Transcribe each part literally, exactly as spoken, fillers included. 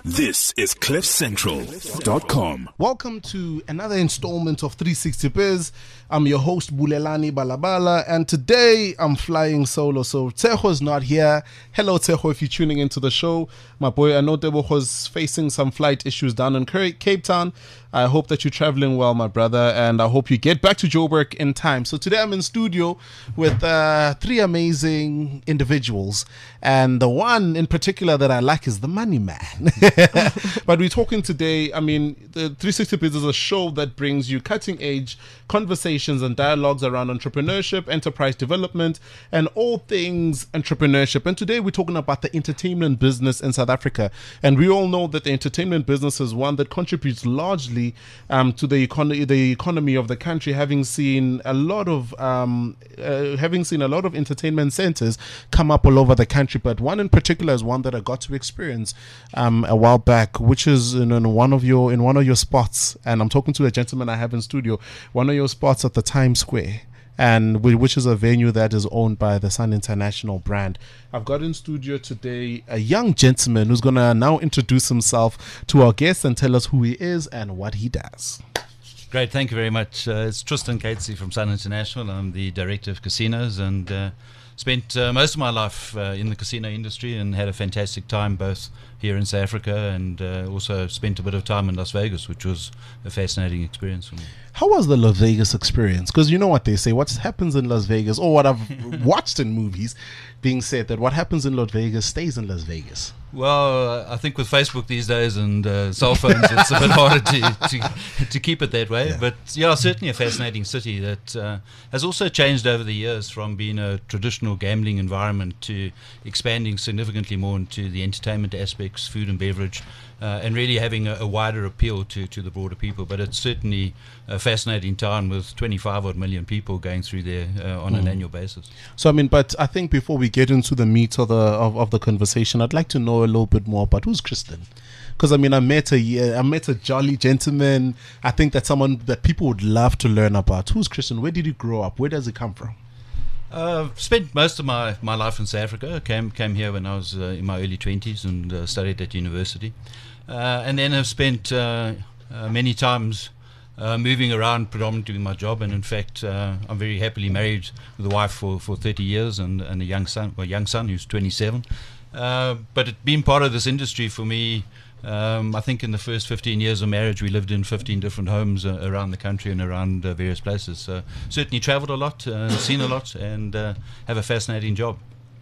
This is cliff central dot com. Welcome to another installment of three sixty Biz. I'm your host, Bulelani Balabala, and today I'm flying solo. So Tejo's not here. Hello, Tejo, if you're tuning into the show. My boy, I know Tejo's facing some flight issues down in Cape Town. I hope that you're traveling well, my brother, and I hope you get back to Joburg in time. So today I'm in studio with uh, three amazing individuals, and the one in particular that I like is the money man. But we're talking today, I mean, the three sixty Biz is a show that brings you cutting-edge conversations and dialogues around entrepreneurship, enterprise development, and all things entrepreneurship. And today we're talking about the entertainment business in South Africa. And we all know that the entertainment business is one that contributes largely um, to the economy, the economy of the country, having seen a lot of um, uh, having seen a lot of entertainment centers come up all over the country. But one in particular is one that I got to experience um, a while back, which is in, in one of your in one of your spots. And I'm talking to a gentleman I have in studio, one of your spots at the Times Square, and which is a venue that is owned by the Sun International brand. I've got in studio today a young gentleman who's going to now introduce himself to our guests and tell us who he is and what he does. Great, thank you very much. Uh, it's Tristan Catesy from Sun International. I'm the director of casinos and uh, spent uh, most of my life uh, in the casino industry and had a fantastic time both here in South Africa and uh, also spent a bit of time in Las Vegas, which was a fascinating experience for me. How was the Las Vegas experience? Because you know what they say, what happens in Las Vegas, or what I've watched in movies being said, that what happens in Las Vegas stays in Las Vegas. Well, I think with Facebook these days and uh, cell phones, it's a bit harder to, to to keep it that way. Yeah. But yeah, certainly a fascinating city that uh, has also changed over the years from being a traditional gambling environment to expanding significantly more into the entertainment aspects, food and beverage, uh, and really having a, a wider appeal to, to the broader people. But it's certainly a fascinating town with twenty-five odd million people going through there uh, on mm. an annual basis. So, I mean, but I think before we get into the meat of the, of, of the conversation, I'd like to know a little bit more about who's Tristan. Because I mean, I met a I met a jolly gentleman. I think that's someone that people would love to learn about. Who's Tristan? Where did he grow up? Where does he come from? Uh, spent most of my, my life in South Africa. Came came here when I was uh, in my early twenties and uh, studied at university, uh, and then have spent uh, uh, many times uh, moving around, predominantly with my job. And in fact, uh, I'm very happily married with a wife for, for thirty years and, and a young son, a young son who's twenty-seven. Uh, but it being part of this industry for me, um, I think in the first fifteen years of marriage we lived in fifteen different homes uh, around the country and around uh, various places. So certainly travelled a lot, uh, seen a lot, and uh, have a fascinating job.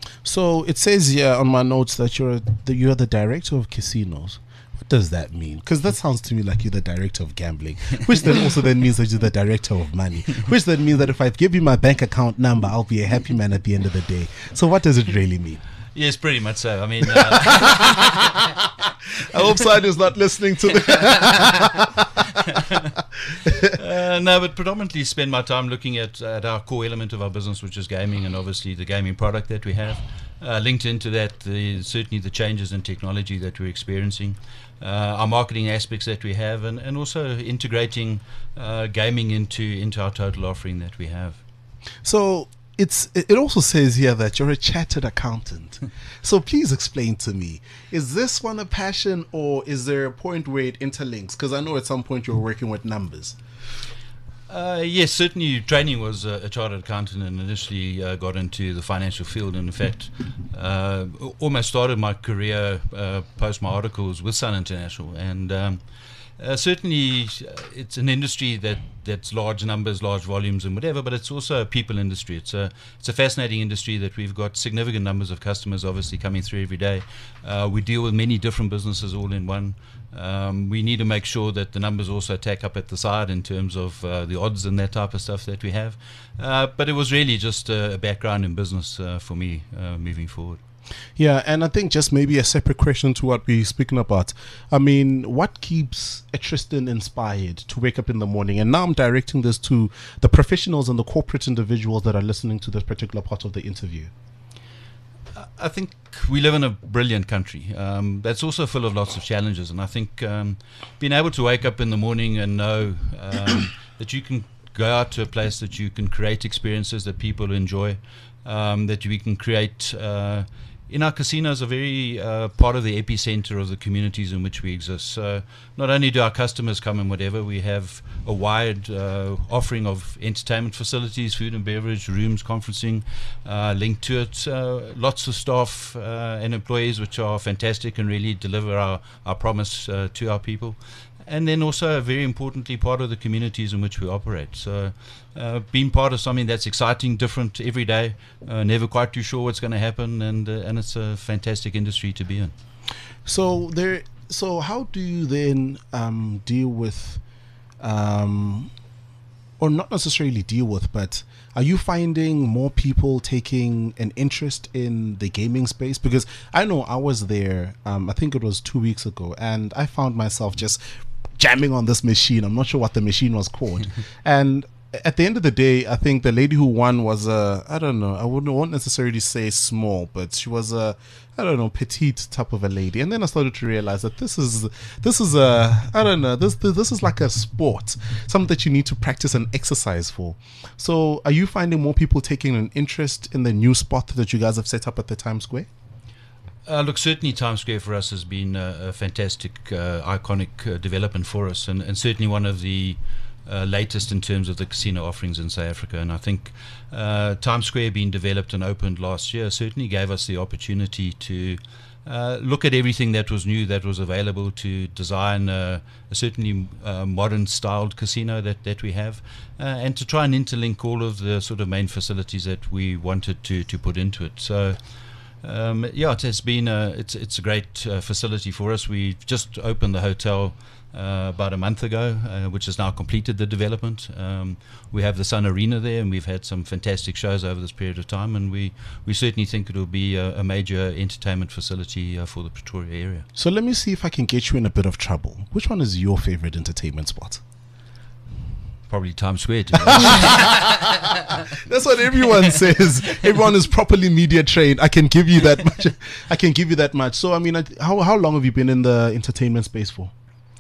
So it says here on my notes that you're a, that you're the director of casinos. What does that mean? Because that sounds to me like you're the director of gambling, which then also then means that you're the director of money, which then means that if I give you my bank account number, I'll be a happy man at the end of the day. So what does it really mean? Yes, pretty much so. I mean, uh, I hope Side is not listening to the uh, no, but predominantly spend my time looking at, at our core element of our business, which is gaming, and obviously the gaming product that we have. Uh, linked into that, the, certainly the changes in technology that we're experiencing, uh, our marketing aspects that we have, and, and also integrating uh, gaming into into our total offering that we have. So it's it also says here that you're a chartered accountant. So please explain to me, is this one a passion, or is there a point where it interlinks? Because I know at some point you're working with numbers. Uh, yes, certainly training was uh, a chartered accountant and initially uh, got into the financial field, and in fact uh, almost started my career uh, post my articles with Sun International. And um, uh, certainly uh, it's an industry that that's large numbers, large volumes and whatever, but it's also a people industry. It's a it's a fascinating industry that we've got significant numbers of customers obviously coming through every day. Uh, we deal with many different businesses all in one. Um, we need to make sure that the numbers also tack up at the side in terms of uh, the odds and that type of stuff that we have. Uh, but it was really just a background in business uh, for me uh, moving forward. Yeah, and I think just maybe a separate question to what we're speaking about. I mean, what keeps a Tristan inspired to wake up in the morning? And now I'm directing this to the professionals and the corporate individuals that are listening to this particular part of the interview. I think we live in a brilliant country um, that's also full of lots of challenges, and I think um, being able to wake up in the morning and know um, that you can go out to a place that you can create experiences that people enjoy, um, that we can create uh, in our casinos are very uh, part of the epicenter of the communities in which we exist. So not only do our customers come and whatever, we have a wide uh, offering of entertainment facilities, food and beverage, rooms, conferencing uh, linked to it. Uh, lots of staff uh, and employees which are fantastic and really deliver our, our promise uh, to our people. And then also, very importantly, part of the communities in which we operate. So, uh, being part of something that's exciting, different every day, uh, never quite too sure what's going to happen, and uh, and it's a fantastic industry to be in. So there. So how do you then um, deal with, um, or not necessarily deal with, but are you finding more people taking an interest in the gaming space? Because I know I was there. Um, I think it was two weeks ago, and I found myself just jamming on this machine. I'm not sure what the machine was called. And at the end of the day, I think the lady who won was a, I don't know, I wouldn't won't necessarily say small, but she was a, I don't know, petite type of a lady. And then I started to realize that this is, this is a, I don't know, this, this is like a sport, something that you need to practice and exercise for. So are you finding more people taking an interest in the new spot that you guys have set up at the Times Square? Uh, look, certainly Times Square for us has been a, a fantastic, uh, iconic uh, development for us, and, and certainly one of the uh, latest in terms of the casino offerings in South Africa. And I think uh, Times Square being developed and opened last year certainly gave us the opportunity to uh, look at everything that was new, that was available, to design a, a certainly uh, modern-styled casino that, that we have, uh, and to try and interlink all of the sort of main facilities that we wanted to, to put into it. So. Um, yeah, it has been a, it's it's a great uh, facility for us. We just opened the hotel uh, about a month ago, uh, which has now completed the development. Um, we have the Sun Arena there, and we've had some fantastic shows over this period of time, and we, we certainly think it will be a, a major entertainment facility uh, for the Pretoria area. So let me see if I can get you in a bit of trouble. Which one is your favorite entertainment spot? Probably Times Square. That's what everyone says. Everyone is properly media trained. I can give you that much. I can give you that much. So, I mean, how how long have you been in the entertainment space for?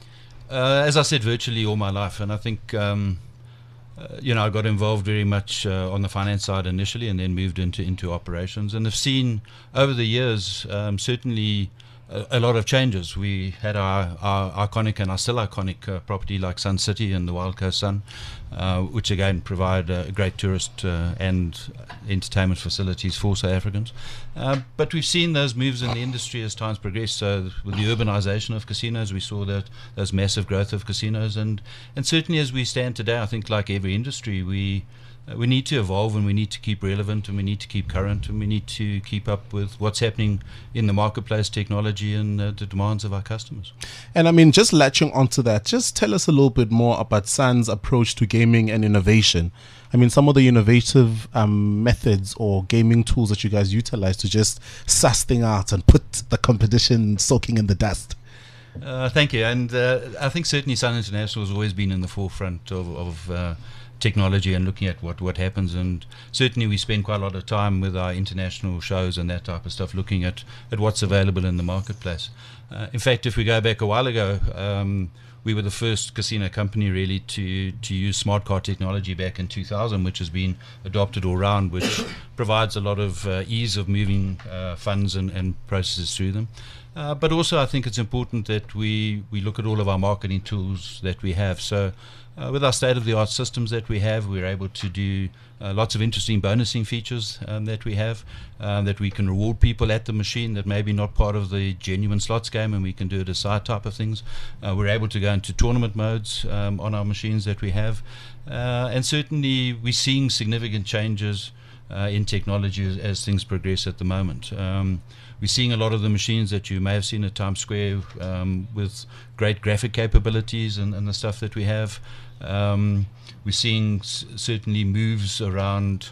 Uh, as I said, virtually all my life, and I think um, uh, you know I got involved very much uh, on the finance side initially, and then moved into into operations, and have seen over the years um, certainly. A lot of changes. We had our, our iconic and our still iconic uh, property like Sun City and the Wild Coast Sun, uh, which again provide uh, great tourist uh, and entertainment facilities for South Africans. Uh, but we've seen those moves in the industry as times progress. So with the urbanization of casinos, we saw that those massive growth of casinos, and and certainly as we stand today, I think like every industry, we. Uh, we need to evolve, and we need to keep relevant, and we need to keep current, and we need to keep up with what's happening in the marketplace, technology, and uh, the demands of our customers. And I mean, just latching onto that, just tell us a little bit more about Sun's approach to gaming and innovation. I mean, some of the innovative um, methods or gaming tools that you guys utilize to just suss things out and put the competition soaking in the dust. Uh, thank you. And uh, I think certainly Sun International has always been in the forefront of, of uh, technology and looking at what, what happens, and certainly we spend quite a lot of time with our international shows and that type of stuff looking at, at what's available in the marketplace. Uh, in fact, if we go back a while ago, um, we were the first casino company really to, to use smart card technology back in two thousand, which has been adopted all round, which provides a lot of uh, ease of moving uh, funds and, and processes through them. Uh, but also I think it's important that we, we look at all of our marketing tools that we have. So uh, with our state-of-the-art systems that we have, we're able to do uh, lots of interesting bonusing features um, that we have, um, that we can reward people at the machine that maybe not part of the genuine slots game, and we can do it as side type of things. Uh, we're able to go into tournament modes um, on our machines that we have. Uh, and certainly we're seeing significant changes Uh, in technology as, as things progress at the moment. Um, we're seeing a lot of the machines that you may have seen at Times Square um, with great graphic capabilities and, and the stuff that we have. Um, we're seeing s- certainly moves around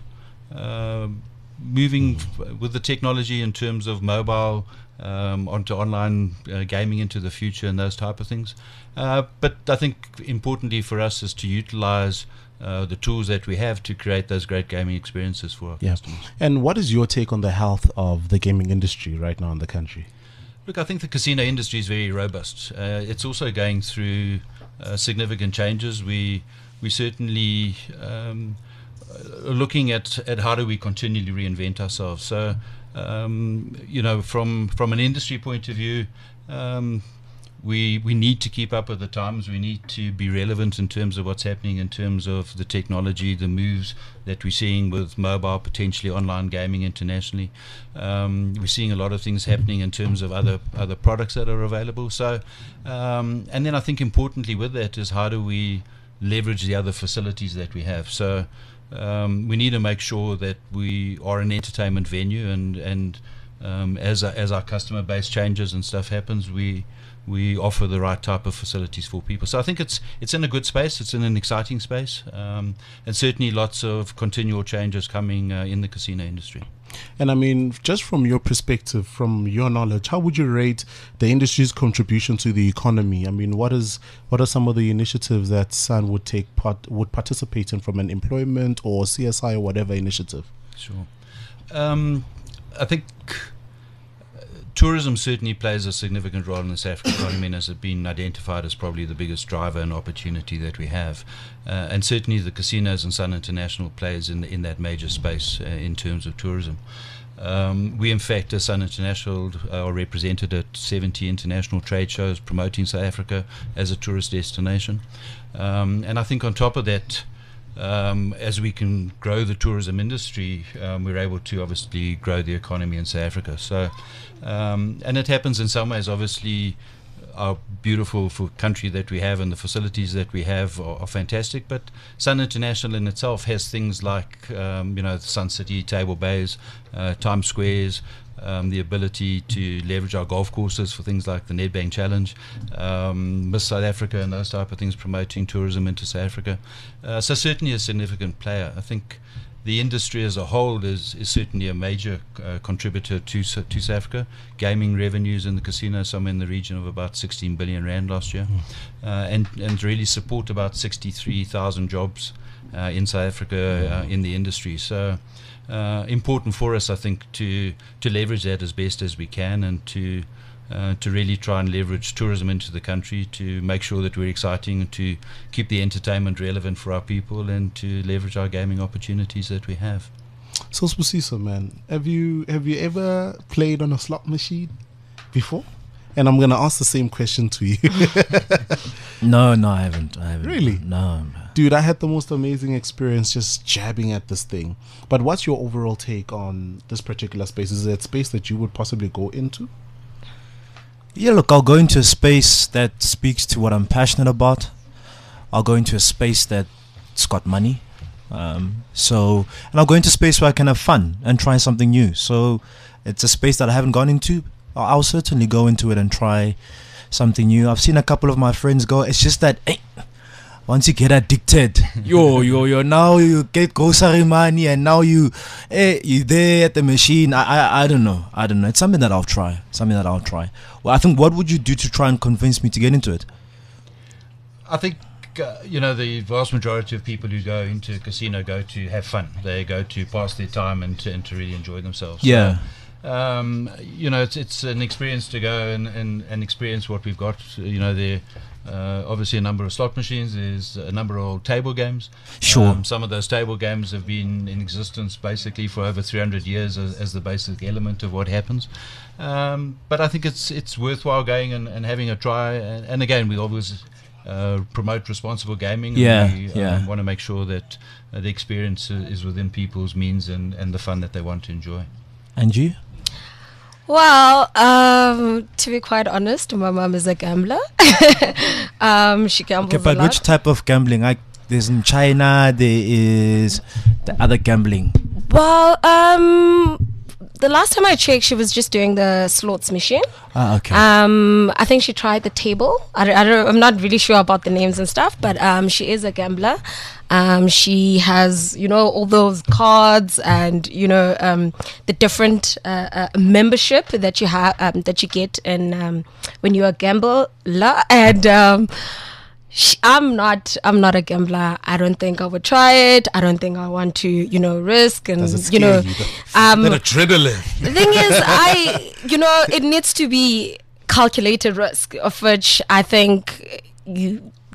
uh, moving f- with the technology in terms of mobile um, onto online uh, gaming into the future and those type of things. Uh, but I think importantly for us is to utilize Uh, the tools that we have to create those great gaming experiences for our yeah. customers. And what is your take on the health of the gaming industry right now in the country? Look, I think the casino industry is very robust. Uh, it's also going through uh, significant changes. We we certainly um, are looking at, at how do we continually reinvent ourselves. So um, you know, from from an industry point of view, um, we we need to keep up with the times. We need to be relevant in terms of what's happening in terms of the technology, the moves that we're seeing with mobile, potentially online gaming internationally. Um, we're seeing a lot of things happening in terms of other other products that are available. So, um, and then I think importantly with that is how do we leverage the other facilities that we have. So um, we need to make sure that we are an entertainment venue, and and um, as our, as our customer base changes and stuff happens, we we offer the right type of facilities for people. So I think it's it's in a good space, it's in an exciting space, um, and certainly lots of continual changes coming uh, in the casino industry. And I mean, just from your perspective, from your knowledge, how would you rate the industry's contribution to the economy? I mean, what is what are some of the initiatives that Sun would take part would participate in from an employment or C S I or whatever initiative? Sure. Um, I think tourism certainly plays a significant role in the South African economy, and has been identified as probably the biggest driver and opportunity that we have. Uh, and certainly the casinos and Sun International plays in in that major space uh, in terms of tourism. Um, we, in fact, as Sun International, are represented at seventy international trade shows promoting South Africa as a tourist destination. Um, and I think on top of that, Um, as we can grow the tourism industry, um, we're able to obviously grow the economy in South Africa. So, um, and it happens in some ways. Obviously, our beautiful for country that we have and the facilities that we have are, are fantastic. But Sun International in itself has things like, um, you know, the Sun City, Table Bays, uh, Times Squares. Um, the ability to leverage our golf courses for things like the Nedbank Challenge, um, Miss South Africa, and those type of things, promoting tourism into South Africa. Uh, so certainly a significant player. I think the industry as a whole is, is certainly a major uh, contributor to to South Africa. Gaming revenues in the casino somewhere in the region of about sixteen billion rand last year, mm. uh, and and really support about sixty-three thousand jobs uh, in South Africa uh, in the industry. So. Uh, important for us, I think, to to leverage that as best as we can, and to uh, to really try and leverage tourism into the country, to make sure that we're exciting, and to keep the entertainment relevant for our people, and to leverage our gaming opportunities that we have. So, Spusiso, man, have you have you ever played on a slot machine before? And I'm going to ask the same question to you. no, no, I haven't. I haven't. Really? No. Dude, I had the most amazing experience just jabbing at this thing. But what's your overall take on this particular space? Is it a space that you would possibly go into? Yeah, look, I'll go into a space that speaks to what I'm passionate about. I'll go into a space that's got money. Um, so, and I'll go into a space where I can have fun and try something new. So it's a space that I haven't gone into. I'll certainly go into it and try something new. I've seen a couple of my friends go. It's just that hey, once you get addicted, yo, yo, yo, now you get grocery money, and now you, hey, you there at the machine. I, I, I don't know. I don't know. It's something that I'll try. Something that I'll try. Well, I think, what would you do to try and convince me to get into it? I think, uh, you know, the vast majority of people who go into a casino go to have fun. They go to pass their time and to, and to really enjoy themselves. Yeah. So, Um, you know, it's it's an experience to go and, and, and experience what we've got. You know, there uh, obviously a number of slot machines. There's a number of table games. Sure. Um, some of those table games have been in existence basically for over three hundred years as, as the basic element of what happens. Um, but I think it's it's worthwhile going and, and having a try. And, and again, we always uh, promote responsible gaming. Yeah, and we yeah. um, want to make sure that uh, the experience is within people's means and, and the fun that they want to enjoy. And you? Well, um, to be quite honest, my mom is a gambler. um, she gambles okay, but a lot. which type of gambling? Like, there's in China, there is the other gambling. Well, um, the last time I checked, she was just doing the slots machine. Ah, okay. Um, I think she tried the table. I, don't- I don't, I'm not really sure about the names and stuff, but um, she is a gambler. Um, she has, you know, all those cards and, you know, um, the different uh, uh, membership that you have, um, that you get in, um, when you're a gambler. And um, sh- I'm not, I'm not a gambler. I don't think I would try it. I don't think I want to, you know, risk and, Does it you know, scare you? um, That adrenaline. the thing is, I, you know, it needs to be calculated risk, of which I think you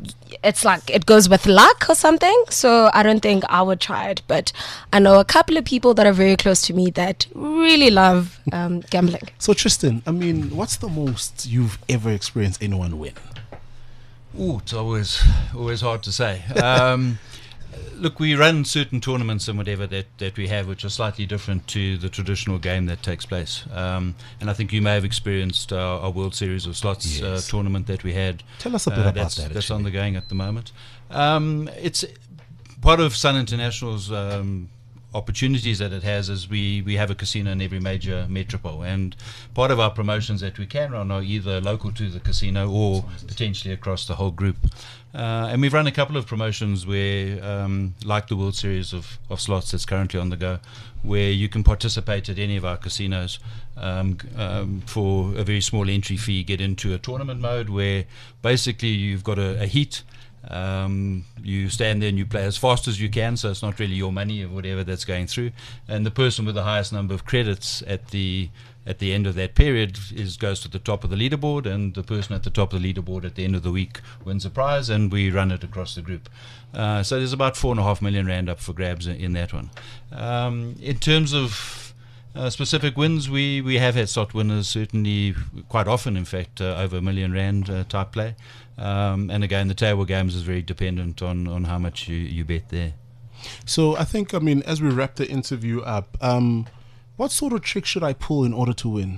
it's like it goes with luck or something. So I don't think I would try it. But I know a couple of people that are very close to me that really love um, gambling. So Tristan, I mean, what's the most you've ever experienced anyone win? Ooh, it's always always hard to say. Um, look, we run certain tournaments and whatever that, that we have, which are slightly different to the traditional game that takes place. Um, and I think you may have experienced our, our World Series of Slots Yes. uh, tournament that we had. Tell us a bit Uh, about that's, that. That's actually. undergoing at the moment. Um, it's part of Sun International's um, opportunities that it has is we, we have a casino in every major metropole, and part of our promotions that we can run are either local to the casino or potentially across the whole group. Uh, and we've run a couple of promotions where, um, like the World Series of, of Slots that's currently on the go, where you can participate at any of our casinos um, g- um, for a very small entry fee, get into a tournament mode where basically you've got a, a heat. Um, you stand there and you play as fast as you can, so it's not really your money or whatever that's going through. And the person with the highest number of credits at the at the end of that period is goes to the top of the leaderboard, and the person at the top of the leaderboard at the end of the week wins a prize, and we run it across the group. Uh, so there's about four and a half million rand up for grabs in, in that one. Um, in terms of Uh, specific wins, we, we have had slot winners, certainly quite often, in fact, uh, over a million rand uh, type play. Um, and again, the table games is very dependent on, on how much you, you bet there. So I think, I mean, as we wrap the interview up, um, what sort of trick should I pull in order to win?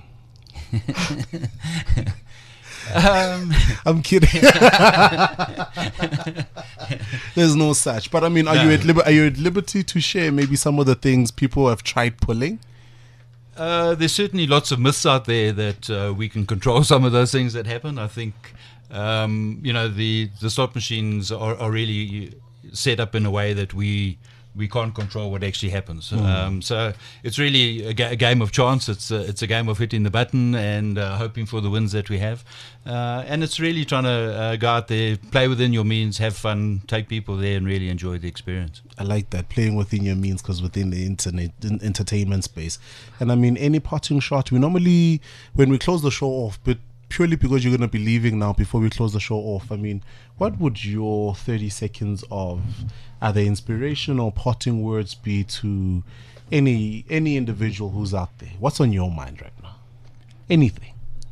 Um, I'm kidding. There's no such. But I mean, are No. you at liber- are you at liberty to share maybe some of the things people have tried pulling? Uh, there's certainly lots of myths out there that uh, we can control some of those things that happen. I think, um, you know, the, the slot machines are, are really set up in a way that we we can't control what actually happens. Um, so it's really a, ga- a game of chance. It's a, it's a game of hitting the button and uh, hoping for the wins that we have. Uh, and it's really trying to uh, go out there, play within your means, have fun, take people there and really enjoy the experience. I like that, playing within your means, because within the internet in entertainment space. And I mean, any parting shot, we normally, when we close the show off, but purely because you're going to be leaving now before we close the show off, I mean, what would your thirty seconds of either inspiration or parting words be to any any individual who's out there? What's on your mind right now? Anything.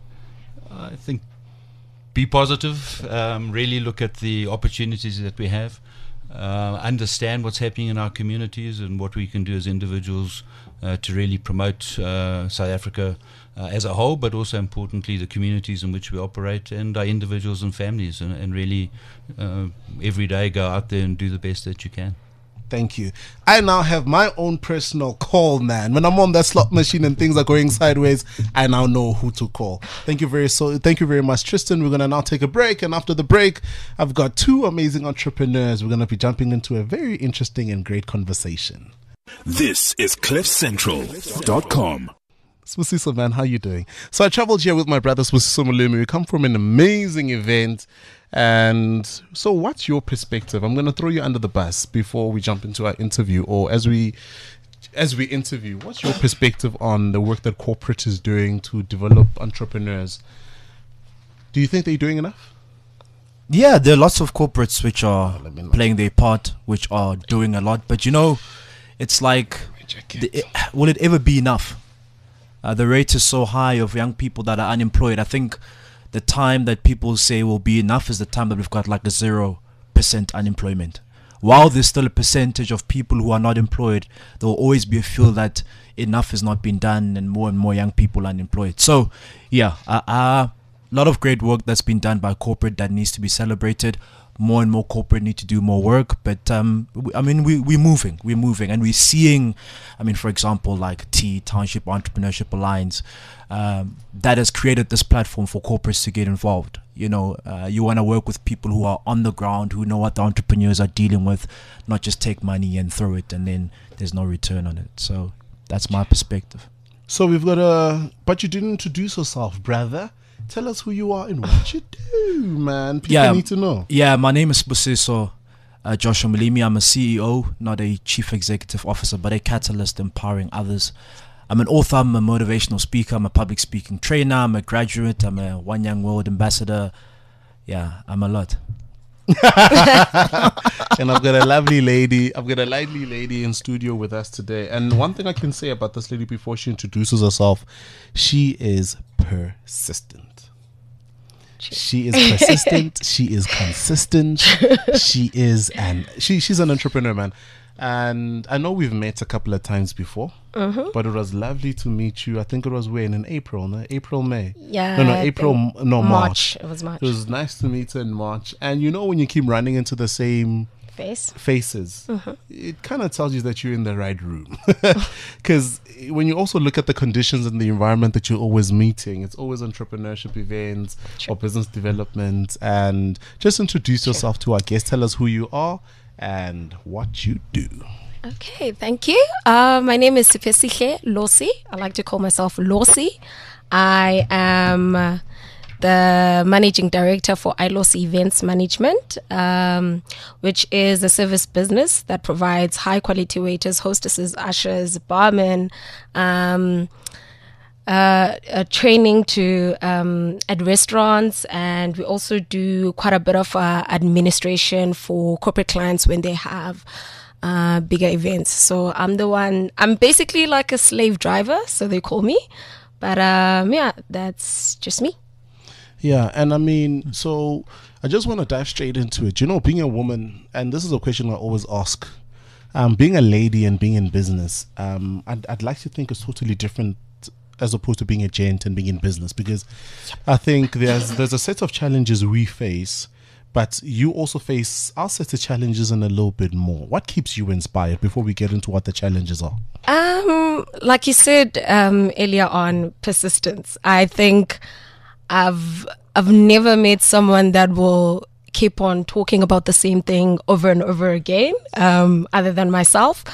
I think be positive, um, really look at the opportunities that we have, uh, understand what's happening in our communities and what we can do as individuals uh, to really promote uh, South Africa uh, as a whole, but also importantly the communities in which we operate and our individuals and families, and, and really uh, every day go out there and do the best that you can. Thank you. I now have my own personal call, man. When I'm on that slot machine and things are going sideways, I now know who to call. Thank you very so. Thank you very much, Tristan. We're gonna now take a break, and after the break, I've got two amazing entrepreneurs. We're gonna be jumping into a very interesting and great conversation. This is cliff central dot com. Spusiso, man, how you doing? So I traveled here with my brother Spusiso Mulumi. We come from an amazing event. And so what's your perspective? I'm going to throw you under the bus before we jump into our interview, or as we as we interview. What's your perspective on the work that corporate is doing to develop entrepreneurs? Do you think they're doing enough? Yeah, there are lots of corporates which are let me know. playing their part, which are doing a lot. But you know, it's like, the, it, will it ever be enough? Uh, the rate is so high of young people that are unemployed. I think the time that people say will be enough is the time that we've got like a zero percent unemployment. While there's still a percentage of people who are not employed, there will always be a feel that enough has not been done and more and more young people are unemployed. So, yeah, a uh, uh, lot of great work that's been done by corporate that needs to be celebrated. More and more corporate need to do more work, but um, we, I mean, we, we're moving, we're moving, and we're seeing, I mean, for example, like T, Township Entrepreneurship Alliance, um, that has created this platform for corporates to get involved. You know, uh, you want to work with people who are on the ground, who know what the entrepreneurs are dealing with, not just take money and throw it, and then there's no return on it. So that's my perspective. So we've got a, but you didn't introduce yourself, brother. Tell us who you are and what you do, man. People Yeah, need to know. Yeah, my name is Spusiso uh, Joshua Mulimi. I'm a C E O, not a chief executive officer, but a catalyst empowering others. I'm an author, I'm a motivational speaker, I'm a public speaking trainer, I'm a graduate, I'm a One Young World ambassador. Yeah, I'm a lot. And I've got a lovely lady. I've got a lovely lady in studio with us today. And one thing I can say about this lady before she introduces herself, she is persistent. She is persistent. She is consistent. She is and she she's an entrepreneur, man. And I know we've met a couple of times before, mm-hmm. but it was lovely to meet you. I think it was when in April, no? April, May. Yeah. No, no, April, m- no, March. March. It was March. It was nice to meet her in March. And you know, when you keep running into the same face faces, mm-hmm. it kind of tells you that you're in the right room. Because when you also look at the conditions and the environment that you're always meeting, it's always entrepreneurship events True. or business development. And just introduce True. yourself to our guests. Tell us who you are and what you do. Okay, thank you. Uh, my name is Sipesihle Losi. I like to call myself Losi. I am uh, the managing director for iLosi Events Management, um, which is a service business that provides high quality waiters, hostesses, ushers, barmen, um, uh, uh, training to um, at restaurants, and we also do quite a bit of uh, administration for corporate clients when they have uh, bigger events. So I'm the one. I'm basically like a slave driver, so they call me. But um, yeah, that's just me. Yeah, and I mean, so I just want to dive straight into it. You know, being a woman, and this is a question I always ask. Um, being a lady and being in business, um, I'd, I'd like to think it's totally different as opposed to being a gent and being in business, because I think there's there's a set of challenges we face, but you also face our set of challenges and a little bit more. What keeps you inspired before we get into what the challenges are? Um, like you said um, earlier on, persistence. I think I've I've never met someone that will keep on talking about the same thing over and over again, um, other than myself.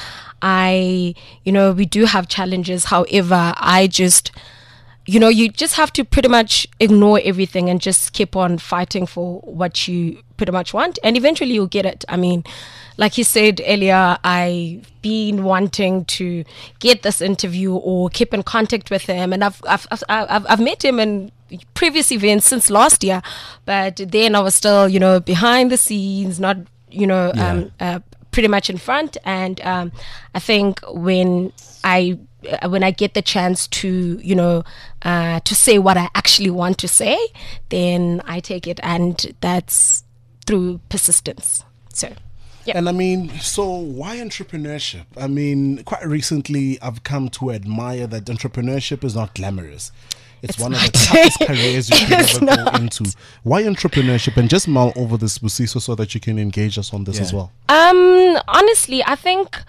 I, you know, we do have challenges. However, I just, you know, you just have to pretty much ignore everything and just keep on fighting for what you pretty much want. And eventually you'll get it. I mean, like you said earlier, I've been wanting to get this interview or keep in contact with him. And I've, I've, I've, I've, I've met him in previous events since last year. But then I was still, you know, behind the scenes, not, you know, Yeah. um, uh, pretty much in front. And um, I think when I uh, when I get the chance to, you know, uh, to say what I actually want to say, then I take it, and that's through persistence. So, yeah. And I mean, so why entrepreneurship? I mean, quite recently I've come to admire that entrepreneurship is not glamorous. It's, It's one of the not. toughest careers you can It's ever go not. into. Why entrepreneurship? And just mull over this, Busiso, so that you can engage us on this Yeah. as well. Um, honestly, I think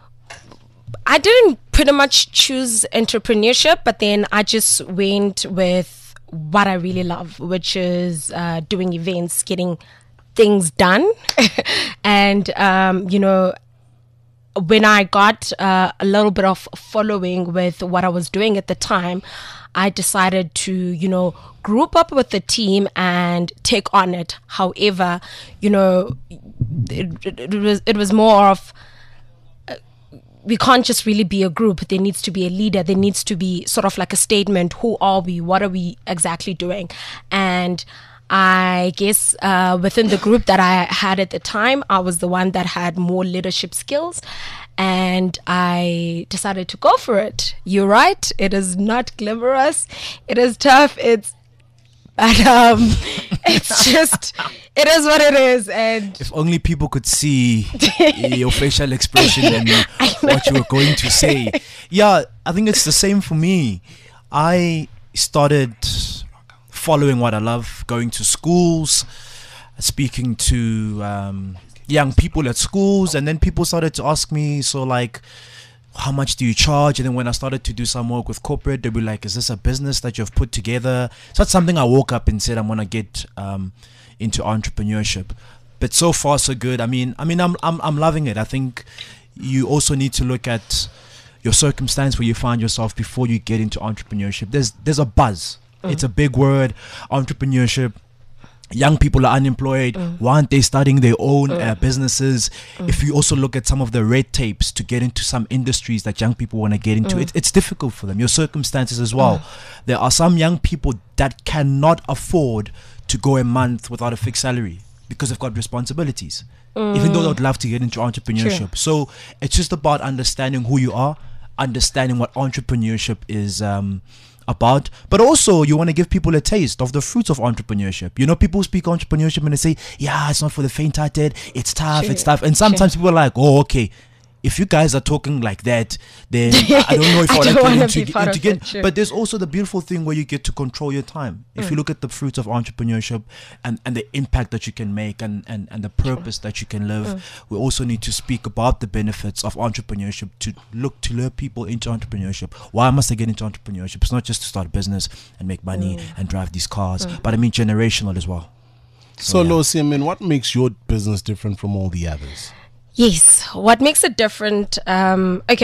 I didn't pretty much choose entrepreneurship, but then I just went with what I really love, which is uh, doing events, getting things done. And, um, you know, when I got uh, a little bit of following with what I was doing at the time, I decided to, you know, group up with the team and take on it. However, you know, it, it, it was it was more of uh, we can't just really be a group. There needs to be a leader. There needs to be sort of like a statement. Who are we? What are we exactly doing? And I guess uh, within the group that I had at the time, I was the one that had more leadership skills, and I decided to go for it. You're right. It is not glamorous. It is tough. It's, but um, it's just, it is what it is. And If only people could see your facial expression and what you were going to say. Yeah, I think it's the same for me. I started following what I love, going to schools, speaking to um, young people at schools, and then people started to ask me, so like, how much do you charge? And then when I started to do some work with corporate, they'd be like, is this a business that you've put together? So that's something I woke up and said, I'm gonna get um, into entrepreneurship. But so far so good. I mean, I mean, I'm I'm I'm loving it. I think you also need to look at your circumstance where you find yourself before you get into entrepreneurship. There's there's a buzz. Mm. It's a big word, entrepreneurship. Young people are unemployed. Mm. Why aren't they starting their own mm. uh, businesses? Mm. If you also look at some of the red tapes to get into some industries that young people want to get into, mm. it, it's difficult for them. Your circumstances as well. Mm. There are some young people that cannot afford to go a month without a fixed salary, because they've got responsibilities, mm. even though they'd love to get into entrepreneurship. True. So it's just about understanding who you are, understanding what entrepreneurship is um, about, but also you want to give people a taste of the fruits of entrepreneurship. You know, people speak entrepreneurship and they say, yeah, it's not for the faint-hearted, it's tough, True. it's tough. And sometimes True. people are like, oh, okay, if you guys are talking like that, then I don't know if I, I want to get into, into get. But there's also the beautiful thing where you get to control your time. If mm. you look at the fruits of entrepreneurship and, and the impact that you can make and, and, and the purpose that you can live, mm. we also need to speak about the benefits of entrepreneurship, to look to lure people into entrepreneurship. Why must I get into entrepreneurship? It's not just to start a business and make money mm. and drive these cars, mm. but I mean generational as well. So, so yeah. Losi, I mean, what makes your business different from all the others? Yes, what makes it different? Um, okay,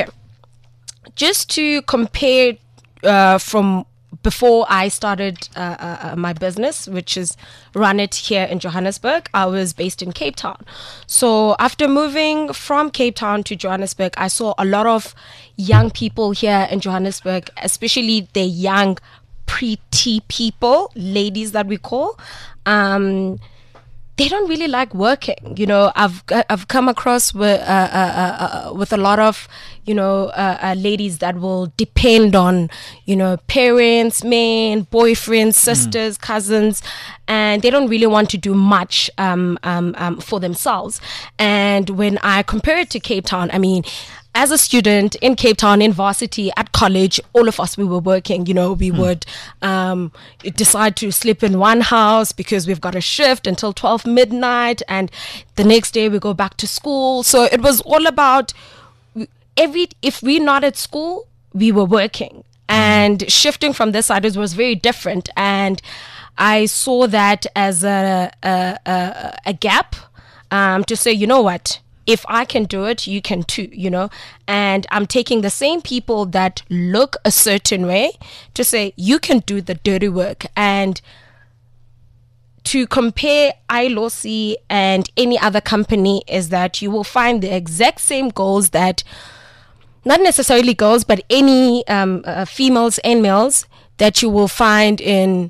just to compare uh, from before I started uh, uh, my business, which is run it here in Johannesburg. I was based in Cape Town. So after moving from Cape Town to Johannesburg, I saw a lot of young people here in Johannesburg, especially the young pretty people, ladies that we call. Um, They don't really like working. You know, I've I've come across with uh, uh, uh, with a lot of, you know, uh, uh, ladies that will depend on, you know, parents, men, boyfriends, sisters, mm. cousins, and they don't really want to do much um, um, um, for themselves. And when I compare it to Cape Town, I mean, as a student in Cape Town, in varsity, at college, all of us, we were working. You know, we mm. would um, decide to sleep in one house because we've got a shift until twelve midnight, and the next day we go back to school. So it was all about every, if we're not at school, we were working. And shifting from this side was very different. And I saw that as a, a, a, a gap um, to say, you know what? If I can do it, you can too, you know. And I'm taking the same people that look a certain way to say, you can do the dirty work. And to compare iLosi and any other company is that you will find the exact same goals that, not necessarily girls, but any um, uh, females and males that you will find in,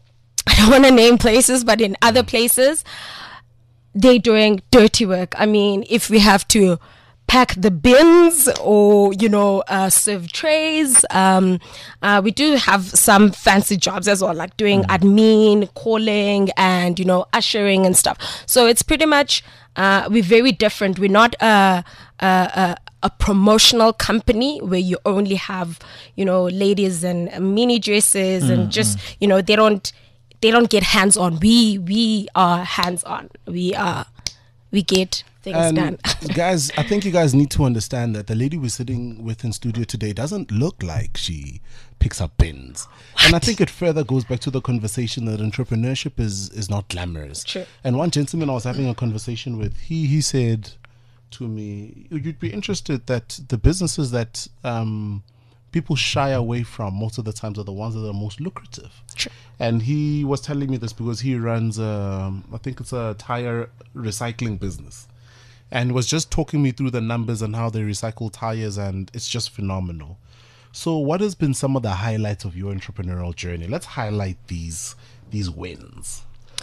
I don't want to name places, but in other places. They're doing dirty work. I mean, if we have to pack the bins or, you know, uh, serve trays, um, uh, we do have some fancy jobs as well, like doing mm. admin, calling, and, you know, ushering and stuff. So it's pretty much, uh, we're very different. We're not a, a, a, a promotional company where you only have, you know, ladies and mini dresses mm, and just, mm. you know, they don't, They don't get hands-on. We we are hands-on. We are we get things and done. Guys, I think you guys need to understand that the lady we're sitting with in studio today doesn't look like she picks up bins. What? And I think it further goes back to the conversation that entrepreneurship is is not glamorous. True. And one gentleman I was having a conversation with, he he said to me, you'd be interested that the businesses that um people shy away from most of the times are the ones that are most lucrative. Sure. And he was telling me this because he runs, um, I think it's a tire recycling business, and was just talking me through the numbers and how they recycle tires, and it's just phenomenal. So what has been some of the highlights of your entrepreneurial journey? Let's highlight these these wins.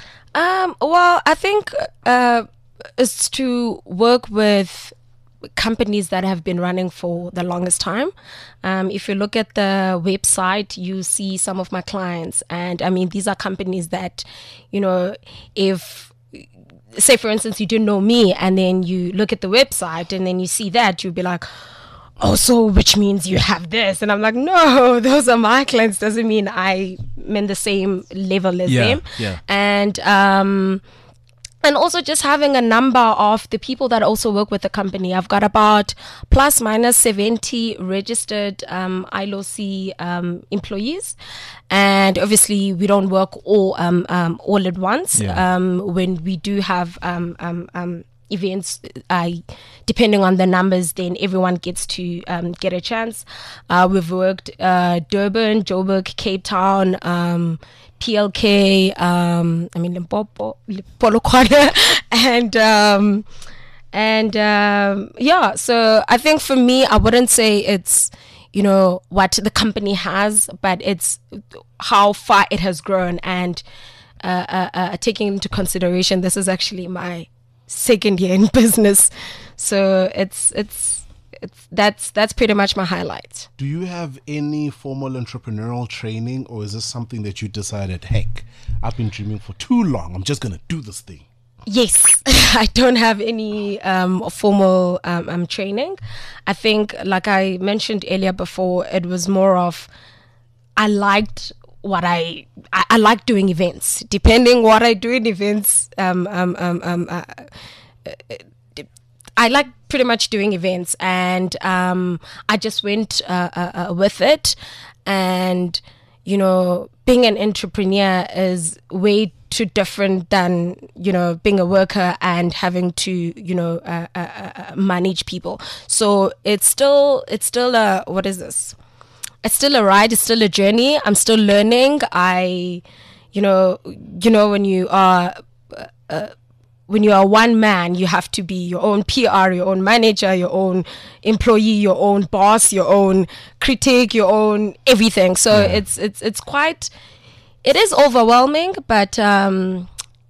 Um, well, I think uh, it's to work with companies that have been running for the longest time. Um, if you look at the website, you see some of my clients. And I mean, these are companies that, you know, if, say for instance, you didn't know me and then you look at the website and then you see that, you'll be like, oh, so which means you have this. And I'm like, no, those are my clients. Doesn't mean I'm in the same level as yeah, them. Yeah. And, um, And also just having a number of the people that also work with the company. I've got about plus minus seventy registered um, iLosi um, employees. And obviously we don't work all um, um, all at once. Yeah. Um, when we do have um, um, um, events, uh, depending on the numbers, then everyone gets to um, get a chance. Uh, we've worked uh, Durban, Joburg, Cape Town, um, P L K, um, I mean Limpopo, Polokwane, and um, and um, yeah. So I think for me, I wouldn't say it's, you know, what the company has, but it's how far it has grown. And uh, uh, uh, taking into consideration this is actually my second year in business, so it's it's it's that's that's pretty much my highlight. Do you have any formal entrepreneurial training, or is this something that you decided, heck, I've been dreaming for too long, I'm just gonna do this thing? Yes, I don't have any um, formal um, um, training. I think, like I mentioned earlier before, it was more of I liked what I I, I like doing events. Depending what I do in events, um, um, um, um, uh, uh, I like pretty much doing events, and um, I just went uh, uh, uh, with it. And you know, being an entrepreneur is way too different than, you know, being a worker and having to, you know, uh, uh, uh, manage people. So it's still, it's still a, what is this? It's still a ride. It's still a journey. I'm still learning. I, you know, you know, when you are, uh, uh, when you are one man, you have to be your own P R, your own manager, your own employee, your own boss, your own critic, your own everything. So yeah. it's, it's, it's quite, it is overwhelming, but um,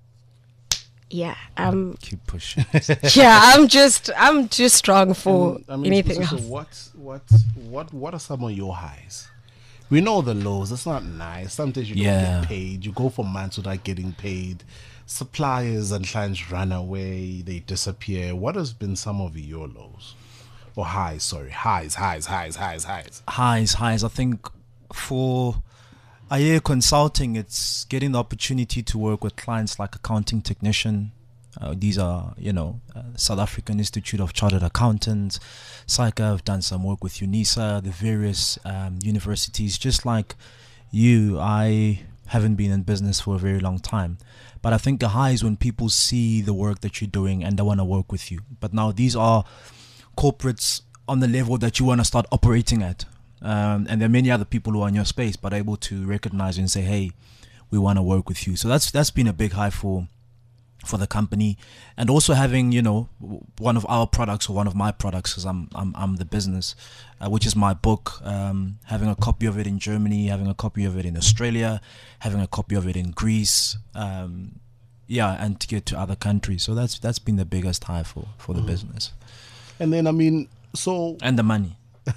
yeah, um, keep pushing. yeah, I'm just, I'm just strong for and, I mean, anything so else. What, what, what, what are some of your highs? We know the lows. It's not nice. Sometimes you don't Yeah. get paid. You go for months without getting paid. Suppliers and clients run away. They disappear. What has been some of your lows or highs? Sorry, highs, highs, highs, highs, highs. Highs, highs. I think for I A Consulting, it's getting the opportunity to work with clients like accounting technician. Uh, these are, you know, uh, South African Institute of Chartered Accountants. SAICA, I've done some work with UNISA, the various um, universities. Just like you, I haven't been in business for a very long time. But I think the high is when people see the work that you're doing and they want to work with you. But now these are corporates on the level that you want to start operating at. Um, and there are many other people who are in your space, but able to recognize you and say, hey, we want to work with you. So that's that's been a big high for for the company. And also having, you know, one of our products or one of my products, because I'm, I'm I'm the business, uh, which is my book, um, having a copy of it in Germany, having a copy of it in Australia, having a copy of it in Greece, um, yeah, and to get to other countries. So that's that's been the biggest high for, for the mm. business. And then, I mean, so... And the money.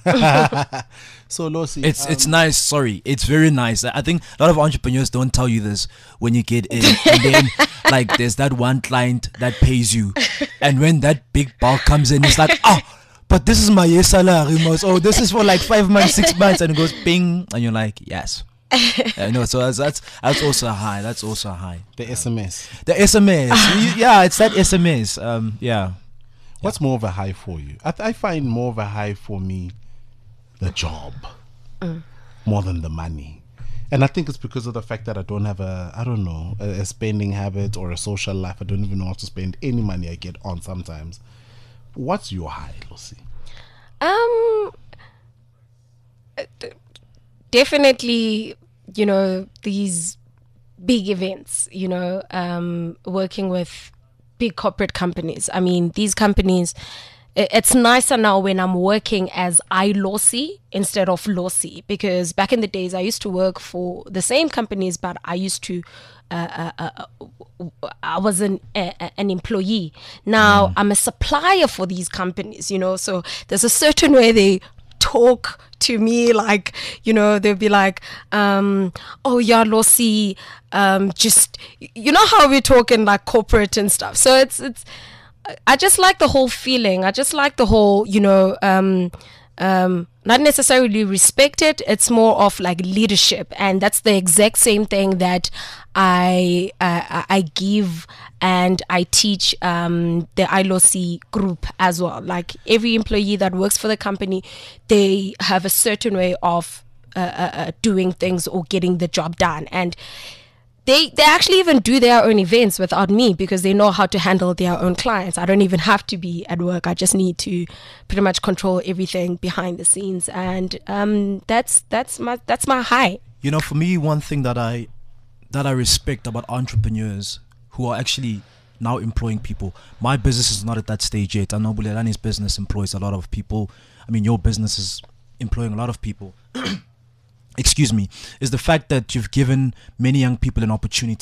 So Losi, it's um, it's nice. Sorry, it's very nice. I think a lot of entrepreneurs don't tell you this when you get in, and then like there's that one client that pays you, and when that big bulk comes in, it's like, oh, but this is my year salary, most. Oh, this is for like five months, six months, and it goes bing, and you're like, yes. I know. So that's, that's that's also a high. That's also a high. The S M S. The S M S. you, yeah, it's that S M S. Um, yeah. What's more of a high for you? I, th- I find more of a high for me the job mm. more than the money. And I think it's because of the fact that I don't have a, I don't know, a, a spending habit or a social life. I don't even know how to spend any money I get on sometimes. What's your high, Lucy? Um, definitely, you know, these big events, you know, um, working with big corporate companies. I mean, these companies, it's nicer now when I'm working as I Losi instead of Losi, because back in the days I used to work for the same companies, but I used to, uh, uh, uh, I was an, uh, an employee. Now mm. I'm a supplier for these companies, you know, so there's a certain way they talk to me, like, you know, they'll be like, um, oh yeah, Losi, um, just, you know how we're talking like corporate and stuff. So it's, it's, I just like the whole feeling. I just like the whole, you know, um, um, not necessarily respect it. It's more of like leadership. And that's the exact same thing that I uh, I give and I teach um, the I L O C group as well. Like every employee that works for the company, they have a certain way of uh, uh, doing things or getting the job done. And They they actually even do their own events without me because they know how to handle their own clients. I don't even have to be at work. I just need to pretty much control everything behind the scenes, and um, that's that's my that's my high. You know, for me, one thing that I that I respect about entrepreneurs who are actually now employing people. My business is not at that stage yet. I know Bulelani's business employs a lot of people. I mean, your business is employing a lot of people. Excuse me, is the fact that you've given many young people an opportunity.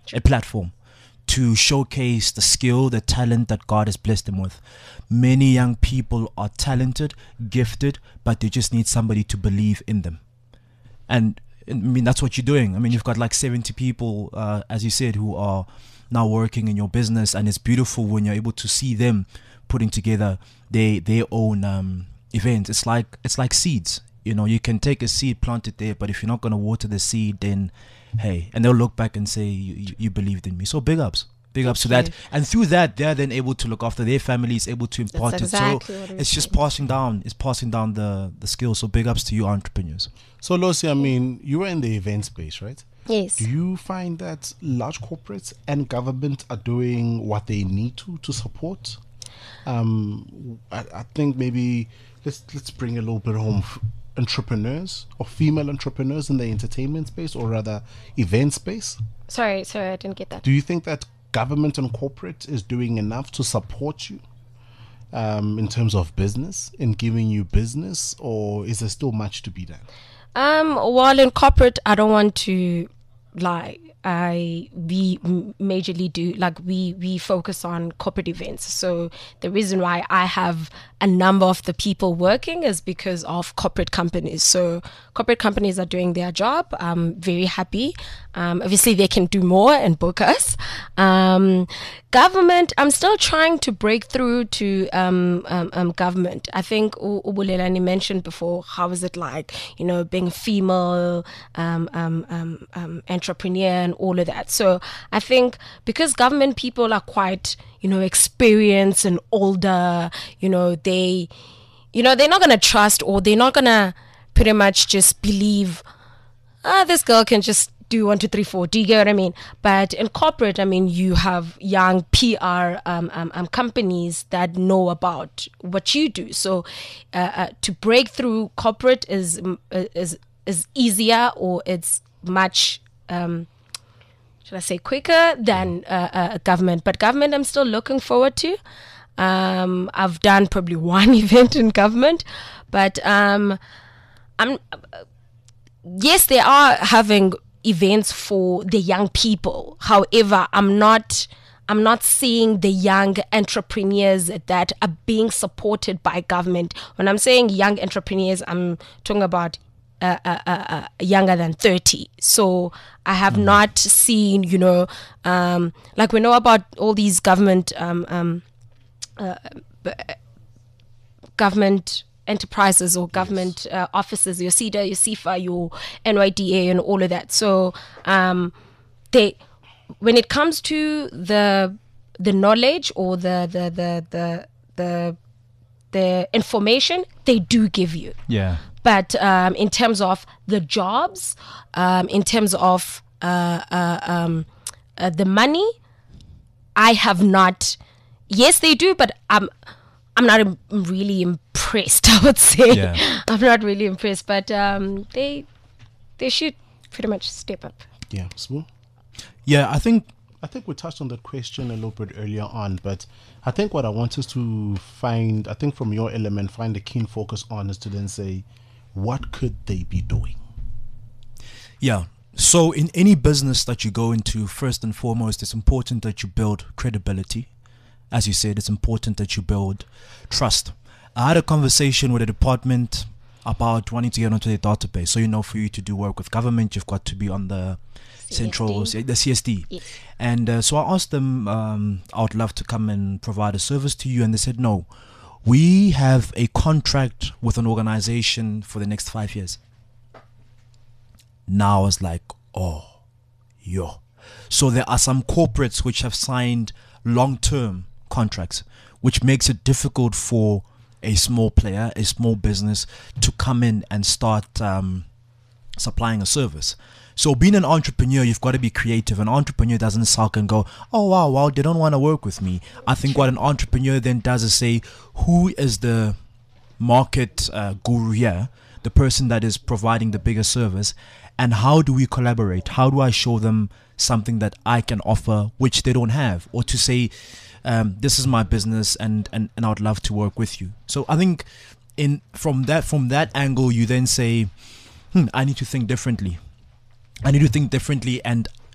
a platform to showcase the skill, the talent that God has blessed them with. Many young people are talented, gifted, but they just need somebody to believe in them. And I mean, that's what you're doing. I mean, you've got like seventy people, uh, as you said, who are now working in your business, and it's beautiful when you're able to see them putting together their their own um, events. It's like it's like seeds. You know, you can take a seed, plant it there, but if you're not going to water the seed, then hey, and they'll look back and say, you, you, you believed in me. So big ups. Big ups to that. And through that, they're then able to look after their families, able to impart That's it. exactly So what it it's is. just passing down. It's passing down the, the skills. So big ups to you entrepreneurs. So, Losi, I mean, you were in the event space, right? Yes. Do you find that large corporates and government are doing what they need to to support? Um, I, I think maybe let's let's bring a little bit home. F- entrepreneurs or female entrepreneurs in the entertainment space, or rather event space. Sorry, sorry, I didn't get that. Do you think that government and corporate is doing enough to support you um, in terms of business, in giving you business, or is there still much to be done? Um, while in corporate, I don't want to lie. I we m- majorly do like we we focus on corporate events. So the reason why I have a number of the people working is because of corporate companies. So corporate companies are doing their job. I'm very happy. Um, obviously, they can do more and book us. Um, government, I'm still trying to break through to um, um, um, government. I think U- Ubulelani mentioned before, how is it like, you know, being a female um, um, um, um, entrepreneur and all of that. So I think because government people are quite, you know, experienced and older, you know, they, you know, they're not going to trust, or they're not going to pretty much just believe, ah, this girl can just do one, two, three, four. Do you get what I mean? But in corporate, I mean, you have young P R um, um, um, companies that know about what you do. So uh, uh, to break through corporate is is is easier, or it's much um, should I say quicker than uh, uh, government. But government, I'm still looking forward to. Um, I've done probably one event in government, but um, I'm yes, they are having events for the young people. However, I'm not I'm not seeing the young entrepreneurs that are being supported by government. When I'm saying young entrepreneurs, I'm talking about uh, uh, uh, uh, younger than thirty. So I have mm-hmm. not seen, you know, um, like we know about all these government um, um, uh, government enterprises or government uh, offices, your C E D A, your C I F A, your N Y D A, and all of that. So um, they, when it comes to the the knowledge or the the the the the, the information, they do give you. Yeah. But um, in terms of the jobs, um, in terms of uh, uh, um, uh, the money, I have not. Yes, they do, but I'm I'm not im- really impressed. I would say Yeah. I'm not really impressed, but um, they they should pretty much step up. Yeah, smooth. Yeah, I think I think we touched on that question a little bit earlier on, but I think what I want us to find, I think from your element, find a keen focus on is to then say, what could they be doing? Yeah. So in any business that you go into, first and foremost, it's important that you build credibility. As you said, it's important that you build trust. I had a conversation with a department about wanting to get onto their database. So, you know, for you to do work with government, you've got to be on the C S D. central, the C S D. Yes. And uh, so I asked them, um, I would love to come and provide a service to you. And they said, no, we have a contract with an organization for the next five years. Now I was like, oh, yo. So there are some corporates which have signed long-term contracts, which makes it difficult for a small player, a small business to come in and start um, supplying a service. So being an entrepreneur, you've got to be creative. An entrepreneur doesn't sulk and go, oh, wow, wow, they don't want to work with me. I think what an entrepreneur then does is say, who is the market uh, guru here, the person that is providing the bigger service, and how do we collaborate? How do I show them something that I can offer which they don't have? Or to say, um, this is my business and, and, and I would love to work with you. So I think in from that from that angle, you then say, hmm, I need to think differently. I need to think differently and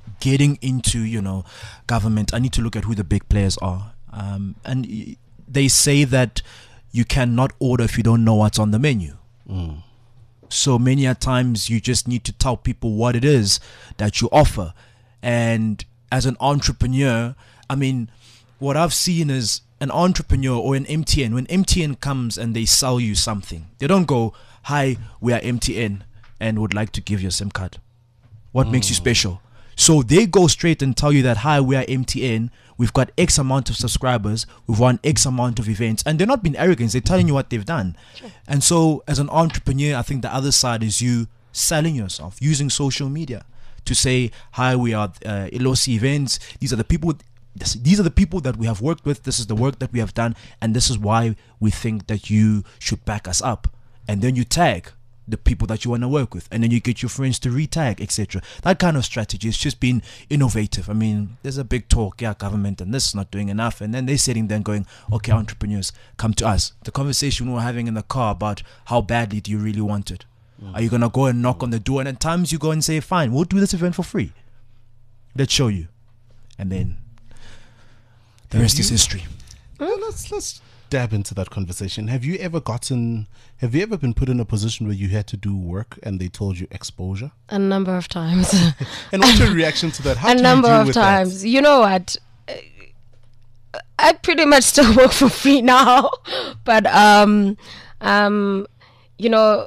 getting into, you know, government, I need to look at who the big players are. Um, and y- they say that you cannot order if you don't know what's on the menu. Mm. So many a times you just need to tell people what it is that you offer. And as an entrepreneur, I mean, what I've seen is an entrepreneur or an M T N, when M T N comes and they sell you something, they don't go, hi, we are M T N and would like to give you a SIM card. What mm. makes you special? So they go straight and tell you that, hi, we are M T N. We've got X amount of subscribers. We've won X amount of events. And they're not being arrogant. They're telling you what they've done. Sure. And so as an entrepreneur, I think the other side is you selling yourself, using social media to say, hi, we are uh, Elosi Events. These are the people... These are the people that we have worked with. This is the work that we have done. And this is why we think that you should back us up. And then you tag the people that you want to work with, and then you get your friends to retag, et cetera. That kind of strategy has just been innovative. I mean, there's a big talk, yeah, government and this is not doing enough, and then they're sitting there going, okay, entrepreneurs, come to us. The conversation we were having in the car about how badly do you really want it? Mm. Are you gonna go and knock on the door, and at times you go and say, fine, we'll do this event for free. Let's show you, and then the Have rest you, is history. Well, let's let's dab into that conversation. Have you ever gotten? Have you ever been put in a position where you had to do work and they told you exposure? A number of times. And what's your reaction to that? How a do number you deal of with times. That? You know what? I pretty much still work for free now, but um, um, you know,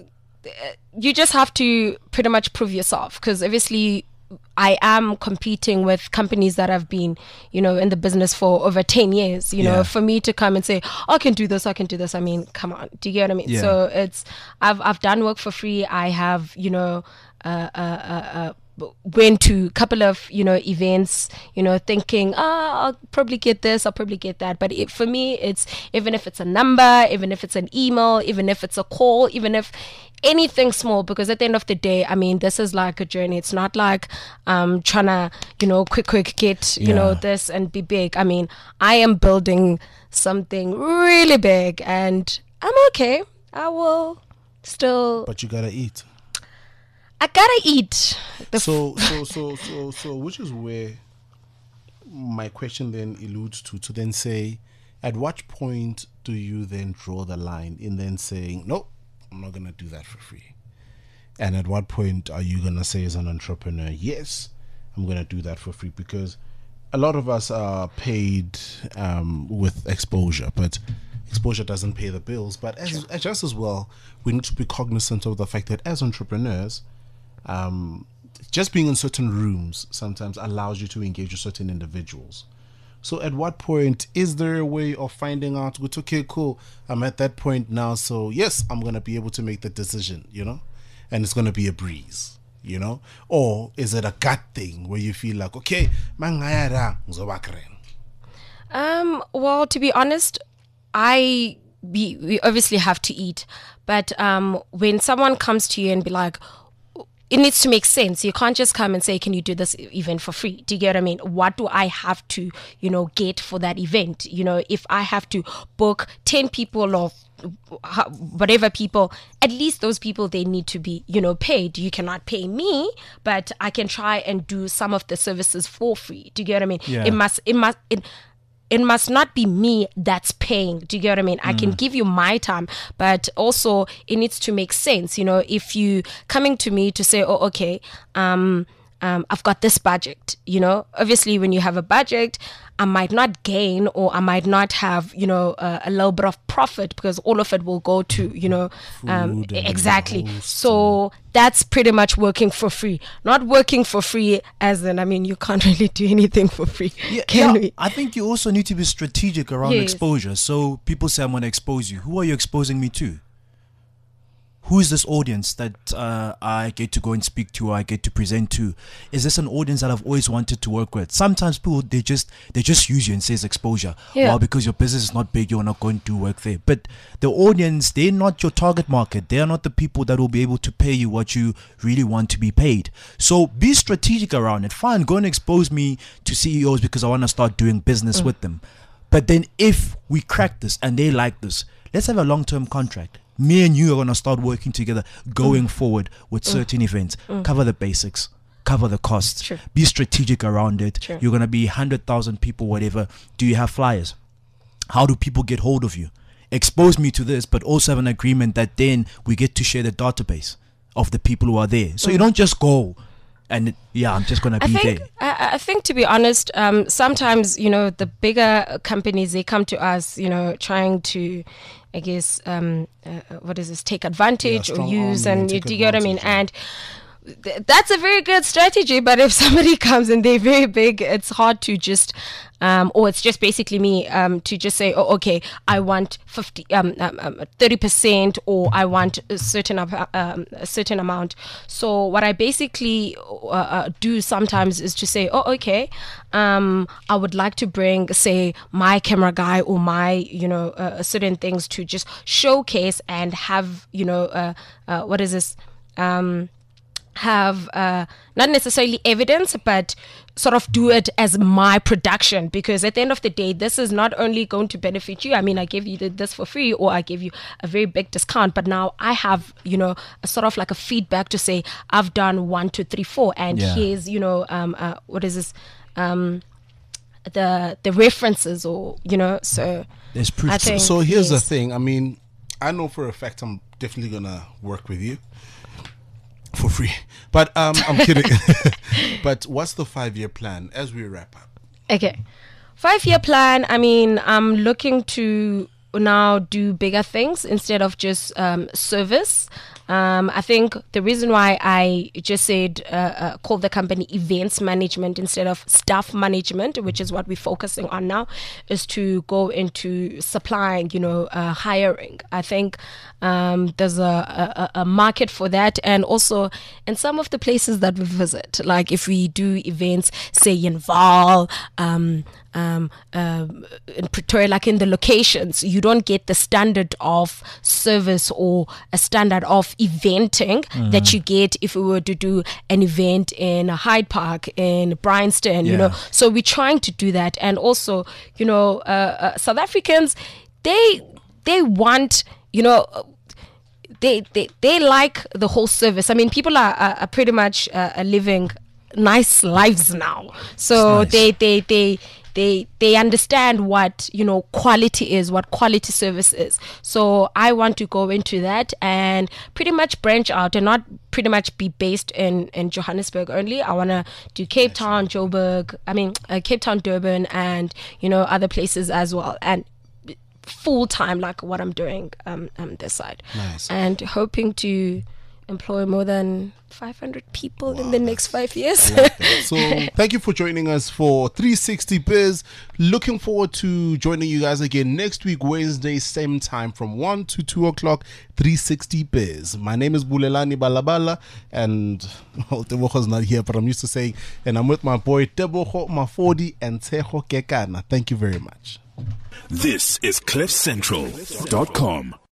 you just have to pretty much prove yourself, because obviously I am competing with companies that have been, you know, in the business for over ten years. You Yeah. know, for me to come and say, oh, I can do this, I can do this. I mean, come on. Do you get what I mean? Yeah. So it's, I've, I've done work for free. I have, you know, uh, uh, uh, uh, went to a couple of, you know, events, you know, thinking, ah, I'll probably get this, I'll probably get that. But it, for me, it's, even if it's a number, even if it's an email, even if it's a call, even if anything small, because at the end of the day, I mean, this is like a journey. It's not like um trying to, you know, quick, quick get, you Yeah. know, this and be big. I mean, I am building something really big, and I'm okay. I will still, But you gotta eat. I gotta eat. The So so so so so which is where my question then alludes to to then say, at what point do you then draw the line in then saying, nope, I'm not gonna do that for free? And at what point are you gonna say as an entrepreneur, yes, I'm gonna do that for free? Because a lot of us are paid um, with exposure, but exposure doesn't pay the bills. But as, as just as well, we need to be cognizant of the fact that as entrepreneurs, um, just being in certain rooms sometimes allows you to engage with certain individuals. So at what point is there a way of finding out, with, okay, cool, I'm at that point now, so yes, I'm going to be able to make the decision, you know, and it's going to be a breeze, you know? Or is it a gut thing where you feel like, okay, mangayara ngizobakren? Um, well, to be honest, I we, we obviously have to eat, but um, when someone comes to you and be like, it needs to make sense. You can't just come and say, can you do this event for free? Do you get what I mean? What do I have to, you know, get for that event? You know, if I have to book ten people or ho- whatever people, at least those people, they need to be, you know, paid. You cannot pay me, but I can try and do some of the services for free. Do you get what I mean? Yeah. It must, it must, it, it must not be me that's paying. Do you get what I mean? I can give you my time, but also it needs to make sense. You know, if you coming to me to say, oh, okay, um, um, I've got this budget, you know, obviously when you have a budget, I might not gain, or I might not have, you know, uh, a little bit of profit, because all of it will go to, you know, um, Food and exactly. hosts So that's pretty much working for free. Not working for free as in, I mean, you can't really do anything for free. Yeah, Can yeah, we? I think you also need to be strategic around Yes. exposure. So people say, I'm going to expose you. Who are you exposing me to? Who is this audience that uh, I get to go and speak to, or I get to present to? Is this an audience that I've always wanted to work with? Sometimes people, they just they just use you and says exposure. Yeah. Well, because your business is not big, you're not going to do work there. But the audience, they're not your target market. They're not the people that will be able to pay you what you really want to be paid. So be strategic around it. Fine, go and expose me to C E Os because I want to start doing business with them. But then if we crack this and they like this, let's have a long-term contract. Me and you are going to start working together going forward with certain events. Cover the basics. cover the costs. Sure. Be strategic around it. Sure. You're going to be one hundred thousand people, whatever. Do you have flyers? How do people get hold of you? Expose me to this, but also have an agreement that then we get to share the database of the people who are there. So Mm. you don't just go and, yeah, I'm just going to I be think, there. I, I think to be honest, um, sometimes, you know, the bigger companies, they come to us, you know, trying to, I guess, um, uh, what is this, take advantage Yeah, or strong use, arm and and you, take do you get what I mean? advantage, And th- that's a very good strategy, but if somebody comes and they're very big, it's hard to just, um, or it's just basically me, um, to just say, oh, okay, I want fifty, um, um, um, thirty percent, or I want a certain, ap- um, a certain amount. So what I basically uh, uh, do sometimes is to say, oh, okay, um, I would like to bring, say, my camera guy or my, you know, uh, certain things to just showcase and have, you know, uh, uh, what is this? Um, have uh, not necessarily evidence, but sort of do it as my production, because at the end of the day, this is not only going to benefit you. I mean, I give you th- this for free, or I give you a very big discount, but now I have, you know, a sort of like a feedback to say, I've done one, two, three, four, and Yeah. here's, you know, um, uh, what is this, um, the the references, or, you know, so There's proof. I to it. think- So here's the yes. thing. I mean, I know for a fact I'm definitely gonna work with you for free. But um, I'm kidding. But what's the five-year plan as we wrap up? Okay. Five year plan. I mean, I'm looking to now do bigger things instead of just um, service. Um, I think the reason why I just said uh, uh, call the company events management instead of staff management, which is what we're focusing on now, is to go into supplying, you know, uh, hiring. I think um, there's a, a, a market for that, and also in some of the places that we visit, like if we do events, say in Vaal, um, um, um, in Pretoria, like in the locations, you don't get the standard of service or a standard of eventing that you get if we were to do an event in Hyde Park, in Bryanston, you know. Yeah. So we're trying to do that. And also, you know, uh, uh, South Africans, they they want, you know, they they, they like the whole service. I mean, people are, are, are pretty much uh, are living nice lives now. So It's nice. they they they they they understand what, you know, quality is, what quality service is. So I want to go into that and pretty much branch out and not pretty much be based in in Johannesburg only. I want to do Cape Town, Joburg, I mean uh, Cape Town, Durban, and, you know, other places as well, and full time like what I'm doing um, um this side. Nice. And hoping to employ more than five hundred people in Wow, the next five years. I like that. So thank you for joining us for three sixty Biz. Looking forward to joining you guys again next week, Wednesday, same time from one to two o'clock, three sixty Biz. My name is Bulelani Balabala, and well, Tebogo's not here, but I'm used to saying, and I'm with my boy Tebogo Mafodi and Tejo Kekana. Thank you very much. This is cliff central dot com.